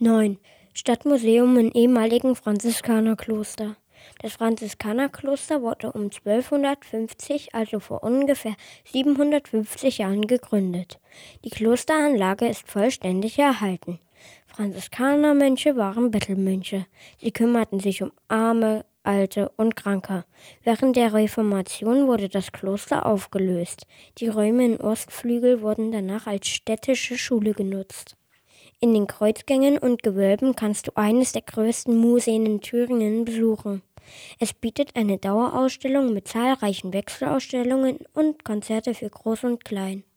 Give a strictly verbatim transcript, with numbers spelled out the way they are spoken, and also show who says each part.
Speaker 1: neun. Stadtmuseum im ehemaligen Franziskanerkloster. Das Franziskanerkloster wurde um zwölfhundertfünfzig, also vor ungefähr siebenhundertfünfzig Jahren gegründet. Die Klosteranlage ist vollständig erhalten. Franziskanermönche waren Bettelmönche. Sie kümmerten sich um Arme, Alte und Kranke. Während der Reformation wurde das Kloster aufgelöst. Die Räume im Ostflügel wurden danach als städtische Schule genutzt. In den Kreuzgängen und Gewölben kannst du eines der größten Museen in Thüringen besuchen. Es bietet eine Dauerausstellung mit zahlreichen Wechselausstellungen und Konzerte für Groß und Klein.